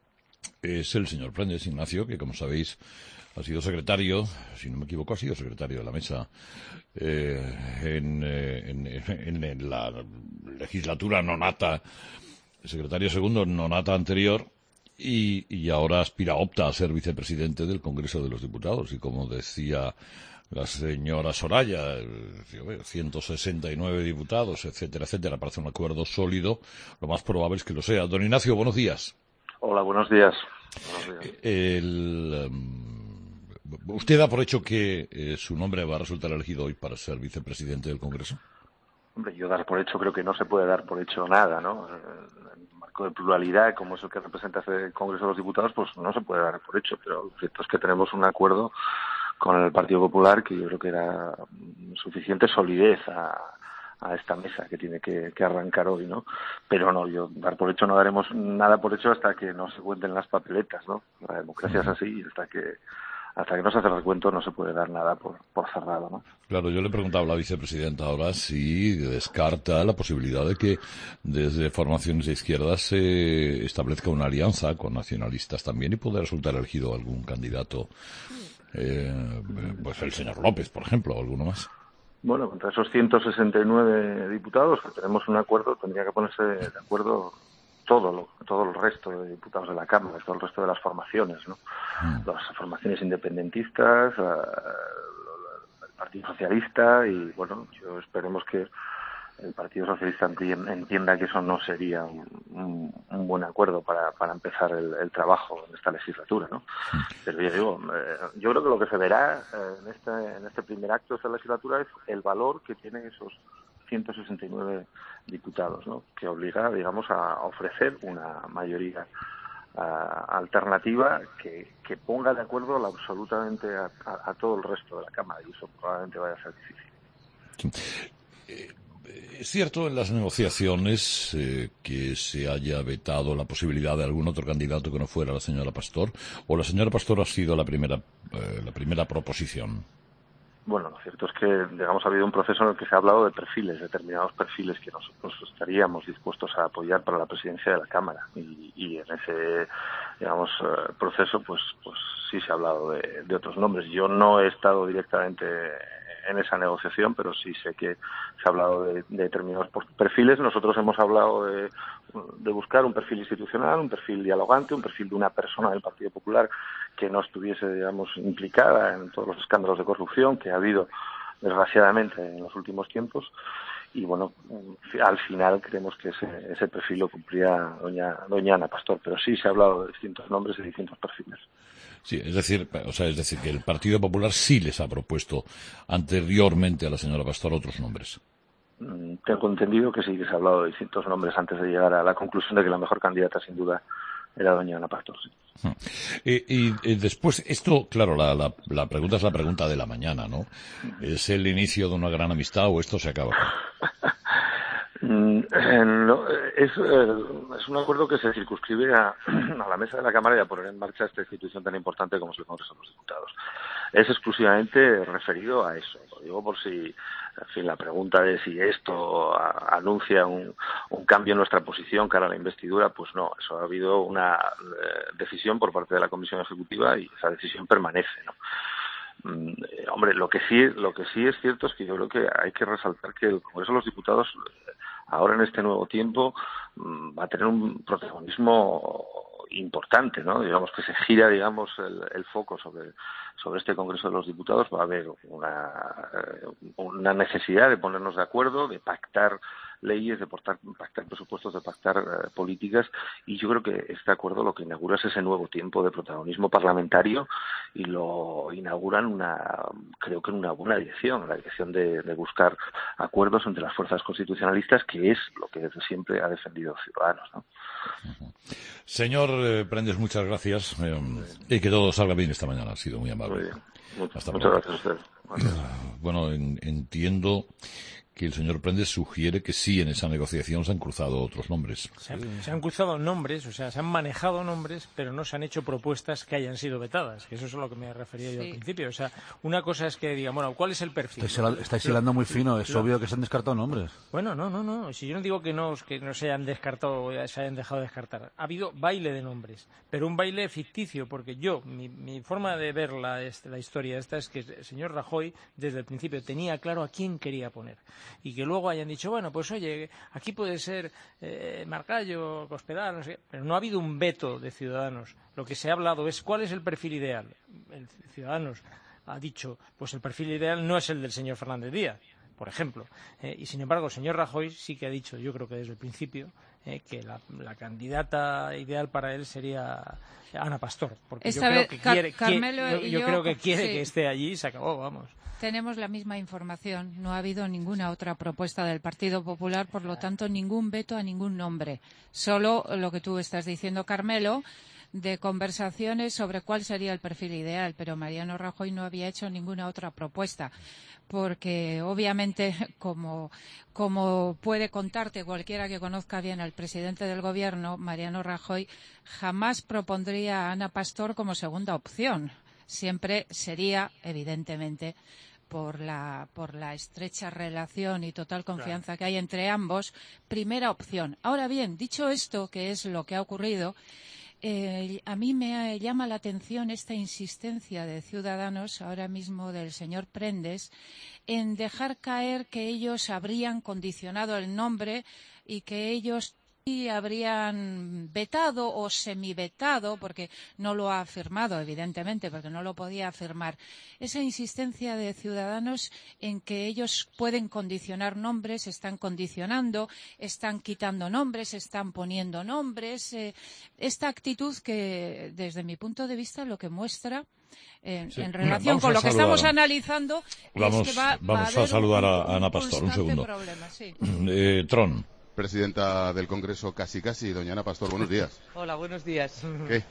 Speaker 3: es el señor Prendes, Ignacio, que como sabéis ha sido secretario, si no me equivoco, ha sido secretario de la mesa eh, en, eh, en, en, en la legislatura nonata, secretario segundo nonata anterior. Y, y ahora aspira, opta a ser vicepresidente del Congreso de los Diputados. Y como decía la señora Soraya, ciento sesenta y nueve diputados, etcétera, etcétera, parece un acuerdo sólido. Lo más probable es que lo sea. Don Ignacio, buenos días.
Speaker 19: Hola, buenos días. Buenos días.
Speaker 3: El, um, ¿Usted da por hecho que eh, su nombre va a resultar elegido hoy para ser vicepresidente del Congreso?
Speaker 19: Hombre, yo dar por hecho creo que no se puede dar por hecho nada, ¿no? De pluralidad, como es el que representa el Congreso de los Diputados, pues no se puede dar por hecho, pero lo cierto es que tenemos un acuerdo con el Partido Popular que yo creo que era suficiente solidez a, a esta mesa que tiene que, que arrancar hoy, ¿no? Pero no, yo dar por hecho no daremos nada por hecho hasta que no se cuenten las papeletas, ¿no? La democracia es así y hasta que hasta que no se hace el recuento no se puede dar nada por, por cerrado, ¿no?
Speaker 3: Claro, yo le preguntaba a la vicepresidenta ahora si descarta la posibilidad de que desde formaciones de izquierdas se establezca una alianza con nacionalistas también y pueda resultar elegido algún candidato, eh, pues el señor López, por ejemplo, o alguno más.
Speaker 19: Bueno, contra esos ciento sesenta y nueve diputados que tenemos un acuerdo, tendría que ponerse de acuerdo todo lo, todo el resto de diputados de la Cámara, todo el resto de las formaciones, ¿no? Mm. Las formaciones independentistas, uh, el Partido Socialista y, bueno, yo esperemos que el Partido Socialista entienda que eso no sería un, un, un buen acuerdo para, para empezar el, el trabajo en esta legislatura, ¿no? Mm. Pero yo digo, eh, yo creo que lo que se verá eh, en, este, en este primer acto de esta legislatura es el valor que tienen esos ciento sesenta y nueve diputados, ¿no? Que obliga, digamos, a ofrecer una mayoría uh, alternativa que, que ponga de acuerdo la, absolutamente a, a, a todo el resto de la Cámara, y eso probablemente vaya a ser difícil.
Speaker 3: Eh, es cierto en las negociaciones eh, que se haya vetado la posibilidad de algún otro candidato que no fuera la señora Pastor, o la señora Pastor ha sido la primera, eh, la primera proposición.
Speaker 19: Bueno, lo cierto es que, digamos, ha habido un proceso en el que se ha hablado de perfiles, determinados perfiles que nosotros estaríamos dispuestos a apoyar para la presidencia de la Cámara. Y, y en ese, digamos, proceso, pues, pues sí se ha hablado de, de otros nombres. Yo no he estado directamente en esa negociación, pero sí sé que se ha hablado de, de determinados perfiles. Nosotros hemos hablado de, de buscar un perfil institucional, un perfil dialogante, un perfil de una persona del Partido Popular que no estuviese, digamos, implicada en todos los escándalos de corrupción que ha habido, desgraciadamente, en los últimos tiempos. Y, bueno, al final creemos que ese, ese perfil lo cumplía doña, doña Ana Pastor, pero sí se ha hablado de distintos nombres y distintos perfiles.
Speaker 3: Sí, es decir, o sea, es decir, que el Partido Popular sí les ha propuesto anteriormente a la señora Pastor otros nombres.
Speaker 19: Tengo entendido que sí que se ha hablado de distintos nombres antes de llegar a la conclusión de que la mejor candidata, sin duda, era doña Ana Pastor. Sí.
Speaker 3: Y, y, y después, esto, claro, la, la, la pregunta es la pregunta de la mañana, ¿no? ¿Es el inicio de una gran amistad o esto se acaba?
Speaker 19: No, es, es un acuerdo que se circunscribe a, a la mesa de la Cámara y a poner en marcha esta institución tan importante como es el Congreso de los Diputados. Es exclusivamente referido a eso. Lo digo por si, en fin, la pregunta de si esto a, anuncia un, un cambio en nuestra posición cara a la investidura, pues no. Eso ha habido una eh, decisión por parte de la Comisión Ejecutiva y esa decisión permanece, ¿no? Mm, eh, hombre, lo que sí, lo que sí es cierto es que yo creo que hay que resaltar que el Congreso de los Diputados ahora en este nuevo tiempo va a tener un protagonismo importante, ¿no? Digamos que se gira, digamos, el, el foco sobre sobre este Congreso de los Diputados. Va a haber una una necesidad de ponernos de acuerdo, de pactar leyes, de pactar, pactar presupuestos, de pactar uh, políticas, y yo creo que este acuerdo lo que inaugura es ese nuevo tiempo de protagonismo parlamentario y lo inauguran una, creo que en una buena dirección, la dirección de, de buscar acuerdos entre las fuerzas constitucionalistas, que es lo que desde siempre ha defendido Ciudadanos, ¿no?
Speaker 3: Señor eh, Prendes, muchas gracias eh, y que todo salga bien esta mañana. Ha sido muy amable.
Speaker 19: Muy bien. Muchas,
Speaker 3: Hasta
Speaker 19: muchas
Speaker 3: pronto.
Speaker 19: gracias a usted. Bueno,
Speaker 3: bueno en, entiendo que el señor Prendes sugiere que sí, en esa negociación se han cruzado otros nombres.
Speaker 11: Se han, se han cruzado nombres, o sea, se han manejado nombres, pero no se han hecho propuestas que hayan sido vetadas, que eso es a lo que me refería yo
Speaker 9: Sí.
Speaker 11: al principio. O sea, una cosa es que digan, bueno, ¿cuál es el perfil?
Speaker 10: Estáis, estáis hilando muy fino, es
Speaker 11: lo-
Speaker 10: obvio que se han descartado nombres.
Speaker 11: Bueno, no, no, no. Si yo no digo que no, que no se hayan descartado o se hayan dejado de descartar. Ha habido baile de nombres, pero un baile ficticio, porque yo, mi, mi forma de ver la, este, la historia esta es que el señor Rajoy desde el principio tenía claro a quién quería poner. Y que luego hayan dicho, bueno, pues oye, aquí puede ser eh, Margallo, Cospedal, no sé, pero no ha habido un veto de Ciudadanos. Lo que se ha hablado es cuál es el perfil ideal. El Ciudadanos ha dicho, pues el perfil ideal no es el del señor Fernández Díaz, por ejemplo. Eh, y sin embargo, el señor Rajoy sí que ha dicho, yo creo que desde el principio, eh, que la, la candidata ideal para él sería Ana Pastor, porque
Speaker 9: Esta
Speaker 11: yo
Speaker 9: vez,
Speaker 11: creo que
Speaker 9: Car-
Speaker 11: quiere,
Speaker 9: Carmelo
Speaker 11: quiere- yo,
Speaker 9: y
Speaker 11: yo
Speaker 9: yo,
Speaker 11: creo que quiere
Speaker 9: sí.
Speaker 11: que esté allí y se acabó, vamos.
Speaker 9: Tenemos la misma información. No ha habido ninguna otra propuesta del Partido Popular, por lo tanto, ningún veto a ningún nombre. Solo lo que tú estás diciendo, Carmelo, de conversaciones sobre cuál sería el perfil ideal, pero Mariano Rajoy no había hecho ninguna otra propuesta, porque obviamente, como, como puede contarte cualquiera que conozca bien al presidente del Gobierno, Mariano Rajoy jamás propondría a Ana Pastor como segunda opción. Siempre sería, evidentemente, por la, por la estrecha relación y total confianza
Speaker 11: Claro.
Speaker 9: que hay entre ambos, primera opción. Ahora bien, dicho esto, que es lo que ha ocurrido, eh, a mí me llama la atención esta insistencia de Ciudadanos, ahora mismo del señor Prendes, en dejar caer que ellos habrían condicionado el nombre y que ellos sí habrían vetado o semivetado, porque no lo ha afirmado, evidentemente, porque no lo podía afirmar. Esa insistencia de Ciudadanos en que ellos pueden condicionar nombres, están condicionando, están quitando nombres, están poniendo nombres. Eh, esta actitud que, desde mi punto de vista, lo que muestra en,
Speaker 3: Sí.
Speaker 9: en
Speaker 3: Mira,
Speaker 9: relación
Speaker 3: vamos
Speaker 9: con
Speaker 3: a
Speaker 9: lo que
Speaker 3: saludar
Speaker 9: estamos
Speaker 3: a-
Speaker 9: analizando
Speaker 3: Vamos,
Speaker 9: es que va,
Speaker 3: vamos
Speaker 9: va a,
Speaker 3: a
Speaker 9: haber
Speaker 3: saludar
Speaker 9: un,
Speaker 3: a Ana Pastor, un
Speaker 9: constante
Speaker 3: segundo.
Speaker 9: problema, sí.
Speaker 3: Eh, Tron.
Speaker 17: Presidenta del Congreso, casi casi, doña Ana Pastor, buenos días.
Speaker 20: Hola, buenos días.
Speaker 17: ¿Qué?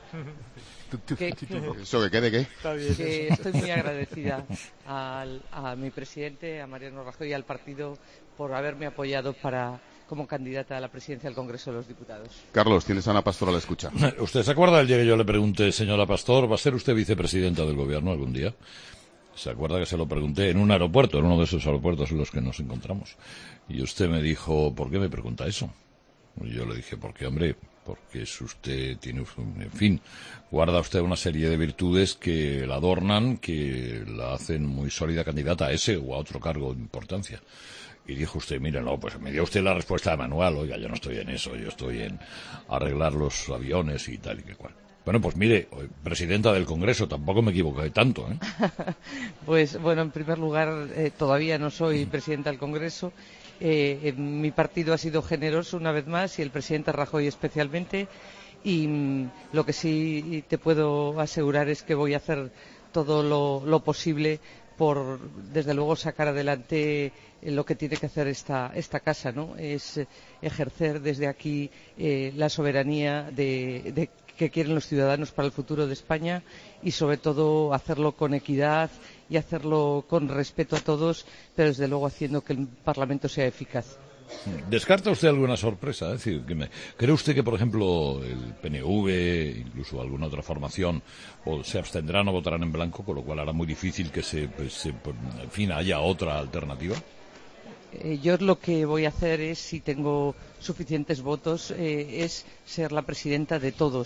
Speaker 20: ¿Qué?
Speaker 17: ¿Eso que quede qué?
Speaker 20: Que estoy muy agradecida al, a mi presidente, a Mariano Rajoy y al partido por haberme apoyado para como candidata a la presidencia del Congreso de los Diputados.
Speaker 17: Carlos, tienes a Ana Pastor a la escucha.
Speaker 3: ¿Usted se acuerda del día que yo le pregunté, señora Pastor, ¿va a ser usted vicepresidenta del Gobierno algún día? ¿Se acuerda que se lo pregunté en un aeropuerto, en uno de esos aeropuertos en los que nos encontramos? Y usted me dijo, ¿por qué me pregunta eso? Y yo le dije, porque, hombre, porque es usted, tiene, en fin, guarda usted una serie de virtudes que la adornan, que la hacen muy sólida candidata a ese o a otro cargo de importancia. Y dijo usted, mire, no, pues me dio usted la respuesta de manual, oiga, yo no estoy en eso, yo estoy en arreglar los aviones y tal y que cual. Bueno, pues mire, presidenta del Congreso, tampoco me equivoqué tanto, ¿eh?
Speaker 20: Pues bueno, en primer lugar, eh, todavía no soy presidenta del Congreso. Eh, eh, mi partido ha sido generoso una vez más y el presidente Rajoy especialmente. Y mm, lo que sí te puedo asegurar es que voy a hacer todo lo, lo posible por, desde luego, sacar adelante lo que tiene que hacer esta, esta casa, ¿no? Es eh, ejercer desde aquí eh, la soberanía de, de que quieren los ciudadanos para el futuro de España y, sobre todo, hacerlo con equidad y hacerlo con respeto a todos, pero, desde luego, haciendo que el Parlamento sea eficaz.
Speaker 3: ¿Descarta usted alguna sorpresa? Es decir, que me, ¿cree usted que, por ejemplo, el P N V, incluso alguna otra formación, o se abstendrán o votarán en blanco, con lo cual hará muy difícil que se, pues, se en fin, haya otra alternativa?
Speaker 20: Eh, yo lo que voy a hacer es, si tengo suficientes votos, eh, es ser la presidenta de todos.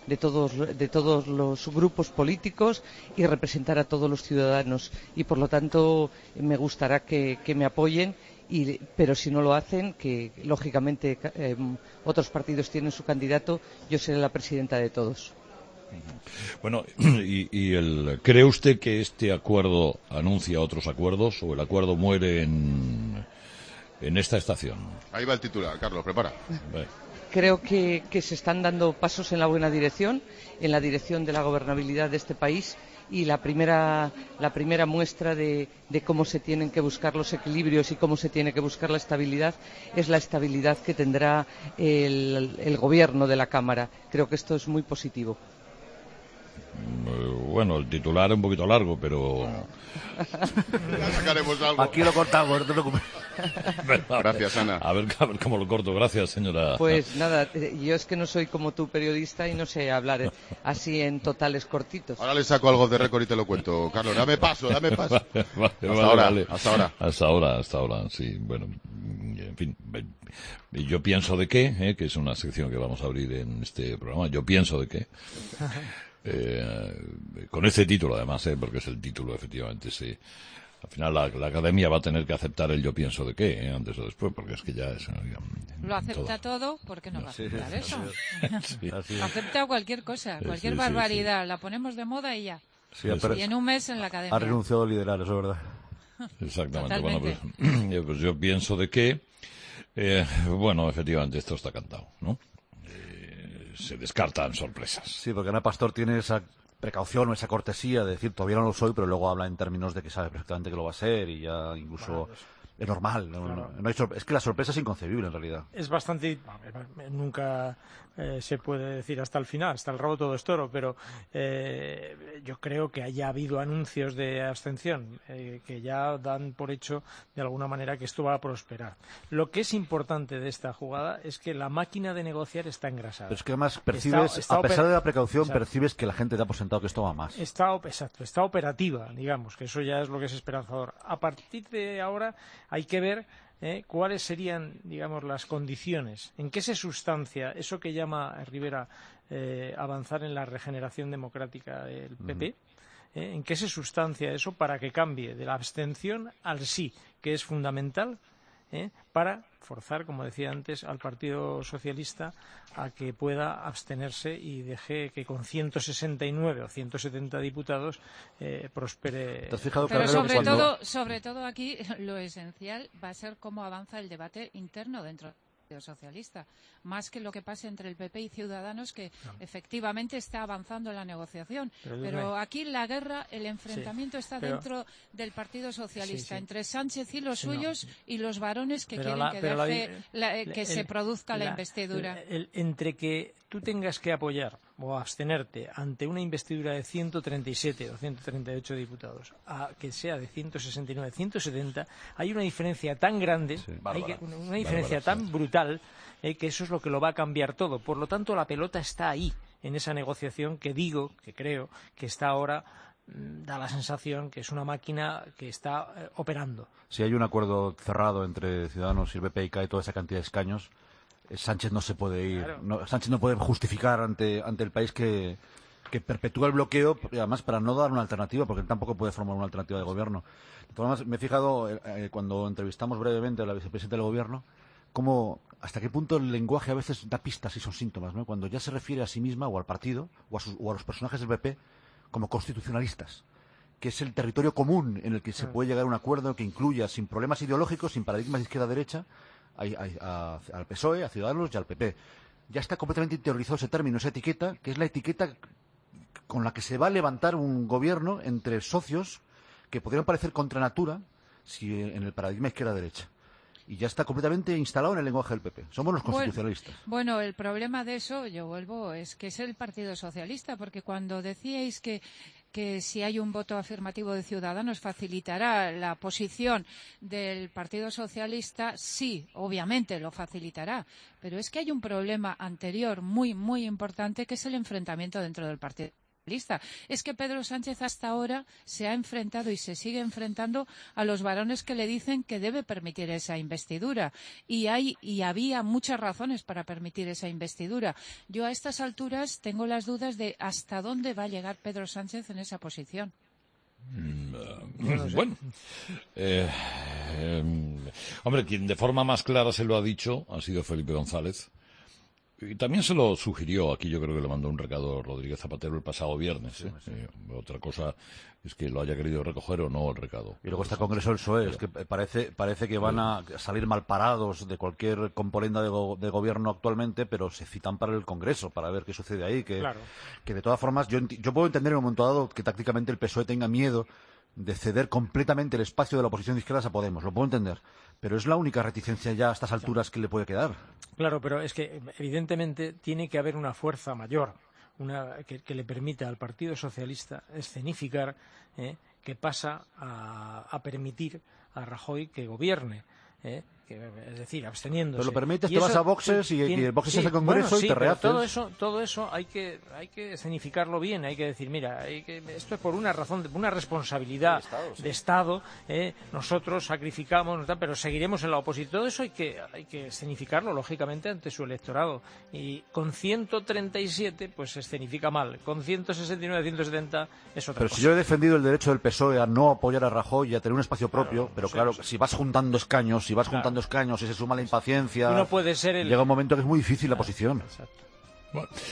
Speaker 20: de todos, de todos los grupos políticos y representar a todos los ciudadanos. Y, por lo tanto, me gustará que, que me apoyen. Y, pero si no lo hacen, que lógicamente eh, otros partidos tienen su candidato, yo seré la presidenta de todos.
Speaker 3: Bueno, y, y el, ¿cree usted que este acuerdo anuncia otros acuerdos o el acuerdo muere en, en esta estación?
Speaker 17: Ahí va el titular, Carlos, prepara.
Speaker 3: Vale.
Speaker 20: Creo que, que se están dando pasos en la buena dirección, en la dirección de la gobernabilidad de este país. Y la primera, la primera muestra de, de cómo se tienen que buscar los equilibrios y cómo se tiene que buscar la estabilidad es la estabilidad que tendrá el, el gobierno de la Cámara. Creo que esto es muy positivo.
Speaker 3: Bueno, el titular es un poquito largo, pero...
Speaker 17: Ya sacaremos algo.
Speaker 10: Aquí lo cortamos, no te preocupes.
Speaker 17: Gracias, Ana.
Speaker 3: A ver, a ver cómo lo corto. Gracias, señora.
Speaker 20: Pues nada, yo es que no soy como tú periodista y no sé hablar así en totales cortitos.
Speaker 17: Ahora le saco algo de récord y te lo cuento. Carlos, dame paso, dame paso.
Speaker 3: Vale, vale,
Speaker 17: hasta,
Speaker 3: vale,
Speaker 17: ahora,
Speaker 3: vale.
Speaker 17: hasta ahora.
Speaker 3: Hasta ahora, hasta ahora, sí. Bueno, en fin. Yo pienso de qué, ¿eh? Que es una sección que vamos a abrir en este programa. Yo pienso de qué. Eh, con este título además, ¿eh? Porque es el título efectivamente, sí. Al final la, la academia va a tener que aceptar el yo pienso de qué, ¿eh? Antes o después, porque es que ya es...
Speaker 9: Lo acepta todo, ¿por qué no va a aceptar
Speaker 3: sí,
Speaker 9: eso?
Speaker 3: sí, sí.
Speaker 9: Acepta cualquier cosa, cualquier
Speaker 3: sí, sí,
Speaker 9: barbaridad,
Speaker 3: sí.
Speaker 9: la ponemos de moda y ya.
Speaker 10: Sí,
Speaker 9: y en un mes en la academia.
Speaker 10: Ha renunciado a liderar, eso es verdad.
Speaker 3: Exactamente.
Speaker 9: Totalmente.
Speaker 3: Bueno, pues, pues yo pienso de que, eh, bueno, efectivamente esto está cantado, ¿no? Se descartan sorpresas.
Speaker 10: Sí, porque Ana Pastor tiene esa precaución o esa cortesía de decir todavía no lo soy, pero luego habla en términos de que sabe perfectamente que lo va a ser y ya incluso
Speaker 11: Bueno, es,
Speaker 10: es normal. No,
Speaker 11: claro.
Speaker 10: no hay es que la sorpresa es inconcebible en realidad.
Speaker 11: Es bastante... Nunca eh, se puede decir hasta el final, hasta el rabo todo es toro, pero eh, yo creo que haya habido anuncios de abstención eh, que ya dan por hecho de alguna manera que esto va a prosperar. Lo que es importante de esta jugada es que la máquina de negociar está engrasada.
Speaker 10: Pero es que además percibes,
Speaker 11: está, está
Speaker 10: a pesar de la precaución,
Speaker 11: exacto.
Speaker 10: percibes que la gente da por sentado que esto va más.
Speaker 11: Está, exacto, está operativa, digamos, que eso ya es lo que es esperanzador. A partir de ahora hay que ver ¿Eh? cuáles serían, digamos, las condiciones, en qué se sustancia eso que llama Rivera eh, avanzar en la regeneración democrática del P P, uh-huh. ¿eh? en qué se sustancia eso para que cambie de la abstención al sí, que es fundamental ¿eh? para forzar, como decía antes, al Partido Socialista a que pueda abstenerse y deje que con ciento sesenta y nueve o ciento setenta diputados eh, prospere.
Speaker 10: ¿Te has fijado,
Speaker 9: Pero
Speaker 10: Carrero,
Speaker 9: sobre,
Speaker 10: cuando...
Speaker 9: todo, sobre todo aquí lo esencial va a ser cómo avanza el debate interno dentro del Partido Socialista, más que lo que pase entre el P P y Ciudadanos, que no. efectivamente está avanzando en la negociación. Pero, pero aquí la guerra, el enfrentamiento sí, está pero... dentro del Partido Socialista, sí, sí. entre Sánchez y los sí, suyos no. y los varones que pero quieren la, que, deje, la, la, que el, se produzca la, la investidura.
Speaker 11: El, el, entre que tú tengas que apoyar o abstenerte ante una investidura de ciento treinta y siete o ciento treinta y ocho diputados a que sea de ciento sesenta y nueve, ciento setenta, hay una diferencia tan grande, sí, hay que, una, una diferencia bárbara, tan sí. brutal eh, que eso es lo que lo va a cambiar todo. Por lo tanto, la pelota está ahí, en esa negociación que digo, que creo, que está ahora, mmm, da la sensación que es una máquina que está eh, operando.
Speaker 10: Si hay un acuerdo cerrado entre Ciudadanos y el P P y cae toda esa cantidad de escaños, Sánchez no se puede ir, claro. no, Sánchez no puede justificar ante, ante el país que, que perpetúa el bloqueo, y además para no dar una alternativa, porque él tampoco puede formar una alternativa de gobierno. De todas maneras, me he fijado eh, cuando entrevistamos brevemente a la vicepresidenta del gobierno, cómo, hasta qué punto el lenguaje a veces da pistas y son síntomas, ¿no? Cuando ya se refiere a sí misma o al partido o a, sus, o a los personajes del P P como constitucionalistas, que es el territorio común en el que se puede llegar a un acuerdo que incluya, sin problemas ideológicos, sin paradigmas de izquierda-derecha, A, a, a, al P S O E, a Ciudadanos y al P P. Ya está completamente interiorizado ese término, esa etiqueta, que es la etiqueta con la que se va a levantar un gobierno entre socios que podrían parecer contra natura si en el paradigma izquierda-derecha. Y ya está completamente instalado en el lenguaje del P P. Somos los constitucionalistas.
Speaker 9: Bueno, bueno, el problema de eso, yo vuelvo, es que es el Partido Socialista, porque cuando decíais que que si hay un voto afirmativo de Ciudadanos facilitará la posición del Partido Socialista, sí, obviamente lo facilitará, pero es que hay un problema anterior muy, muy importante, que es el enfrentamiento dentro del Partido lista. Es que Pedro Sánchez hasta ahora se ha enfrentado y se sigue enfrentando a los varones que le dicen que debe permitir esa investidura. Y hay y había muchas razones para permitir esa investidura. Yo a estas alturas tengo las dudas de hasta dónde va a llegar Pedro Sánchez en esa posición.
Speaker 3: Mm, uh, bueno, eh, eh, hombre, quien de forma más clara se lo ha dicho ha sido Felipe González. Y también se lo sugirió, aquí yo creo que le mandó un recado Rodríguez Zapatero el pasado viernes. ¿eh? Sí, sí. Eh, otra cosa es que lo haya querido recoger o no el recado.
Speaker 10: Y luego está el Congreso del P S O E, es que parece, parece que van a salir mal parados de cualquier componenda de, go de gobierno actualmente, pero se citan para el Congreso, para ver qué sucede ahí. Que, claro. que de todas formas, yo, yo puedo entender en un momento dado que tácticamente el P S O E tenga miedo de ceder completamente el espacio de la oposición de izquierdas a Podemos, lo puedo entender, pero es la única reticencia ya a estas alturas que le puede quedar.
Speaker 11: Claro, pero es que evidentemente tiene que haber una fuerza mayor, una que, que le permita al Partido Socialista escenificar eh, que pasa a, a permitir a Rajoy que gobierne. Eh, que, es decir, absteniéndose.
Speaker 10: Pero lo permites, te vas a boxes y, y el boxes sí, es el Congreso bueno, sí, y te rehaces.
Speaker 11: Todo eso, todo eso hay que, hay que escenificarlo bien, hay que decir, mira, hay que, esto es por una razón, por una responsabilidad de Estado, sí. de Estado eh, nosotros sacrificamos, pero seguiremos en la oposición. Todo eso hay que, hay que escenificarlo, lógicamente, ante su electorado. Y con ciento treinta y siete, pues se escenifica mal. Con ciento sesenta y nueve, ciento setenta es otra
Speaker 10: pero
Speaker 11: cosa.
Speaker 10: Si yo he defendido el derecho del P S O E a no apoyar a Rajoy y a tener un espacio propio, claro, pero sí, claro, sí. si vas juntando escaños, si vas claro. juntando escaños y se suma la impaciencia,
Speaker 11: y no puede ser el...
Speaker 10: llega un momento que es muy difícil la posición.
Speaker 11: Exacto.
Speaker 3: Bueno.